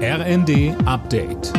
RND Update.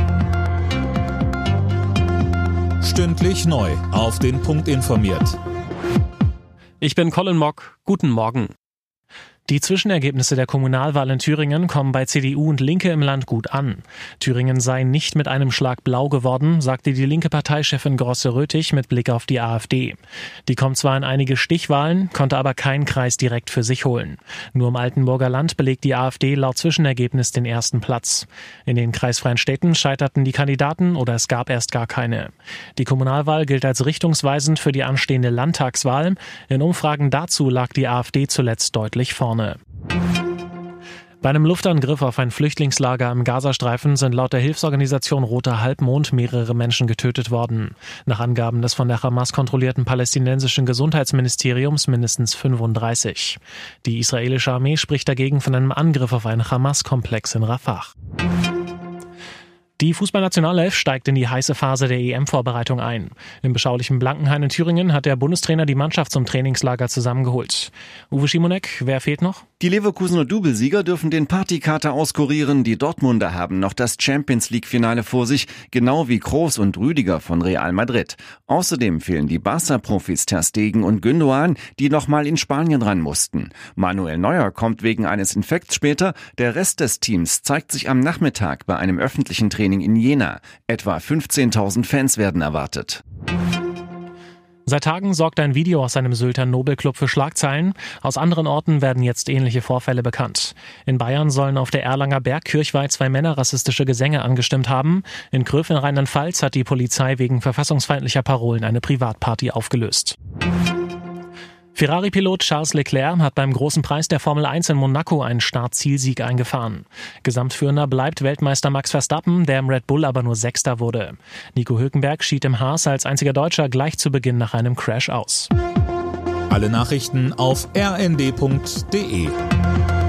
Stündlich neu auf den Punkt informiert. Ich bin Colin Mock. Guten Morgen. Die Zwischenergebnisse der Kommunalwahl in Thüringen kommen bei CDU und Linke im Land gut an. Thüringen sei nicht mit einem Schlag blau geworden, sagte die linke Parteichefin Grosse-Röthig mit Blick auf die AfD. Die kommt zwar in einige Stichwahlen, konnte aber keinen Kreis direkt für sich holen. Nur im Altenburger Land belegt die AfD laut Zwischenergebnis den ersten Platz. In den kreisfreien Städten scheiterten die Kandidaten oder es gab erst gar keine. Die Kommunalwahl gilt als richtungsweisend für die anstehende Landtagswahl. In Umfragen dazu lag die AfD zuletzt deutlich vorne. Bei einem Luftangriff auf ein Flüchtlingslager im Gazastreifen sind laut der Hilfsorganisation Roter Halbmond mehrere Menschen getötet worden. Nach Angaben des von der Hamas kontrollierten palästinensischen Gesundheitsministeriums mindestens 35. Die israelische Armee spricht dagegen von einem Angriff auf einen Hamas-Komplex in Rafah. Die Fußballnationalelf steigt in die heiße Phase der EM-Vorbereitung ein. Im beschaulichen Blankenhain in Thüringen hat der Bundestrainer die Mannschaft zum Trainingslager zusammengeholt. Uwe Schimonek, wer fehlt noch? Die Leverkusener Doublesieger dürfen den Partykater auskurieren. Die Dortmunder haben noch das Champions-League-Finale vor sich, genau wie Kroos und Rüdiger von Real Madrid. Außerdem fehlen die Barca-Profis Ter Stegen und Gündoğan, die nochmal in Spanien ran mussten. Manuel Neuer kommt wegen eines Infekts später. Der Rest des Teams zeigt sich am Nachmittag bei einem öffentlichen Training in Jena. Etwa 15.000 Fans werden erwartet. Seit Tagen sorgt ein Video aus einem Sylter Nobelclub für Schlagzeilen. Aus anderen Orten werden jetzt ähnliche Vorfälle bekannt. In Bayern sollen auf der Erlanger Berg kirchweit 2 Männer rassistische Gesänge angestimmt haben. In Gröf in Rheinland-Pfalz hat die Polizei wegen verfassungsfeindlicher Parolen eine Privatparty aufgelöst. Ferrari-Pilot Charles Leclerc hat beim großen Preis der Formel 1 in Monaco einen Start-Zielsieg eingefahren. Gesamtführender bleibt Weltmeister Max Verstappen, der im Red Bull aber nur Sechster wurde. Nico Hülkenberg schied im Haas als einziger Deutscher gleich zu Beginn nach einem Crash aus. Alle Nachrichten auf rnd.de.